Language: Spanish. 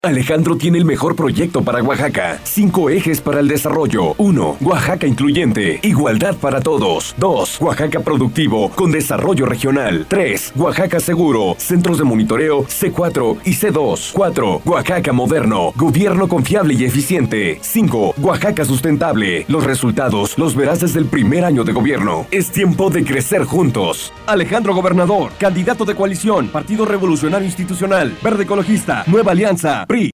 Alejandro tiene el mejor proyecto para Oaxaca. 5 ejes para el desarrollo. 1. Oaxaca incluyente. Igualdad para todos. 2. Oaxaca productivo con desarrollo regional. 3. Oaxaca seguro. Centros de monitoreo C4 y C2. 4. Oaxaca moderno. Gobierno confiable y eficiente. 5. Oaxaca sustentable. Los resultados los verás desde el primer año de gobierno. Es tiempo de crecer juntos. Alejandro Gobernador, candidato de coalición, Partido Revolucionario Institucional, Verde Ecologista, Nueva Alianza,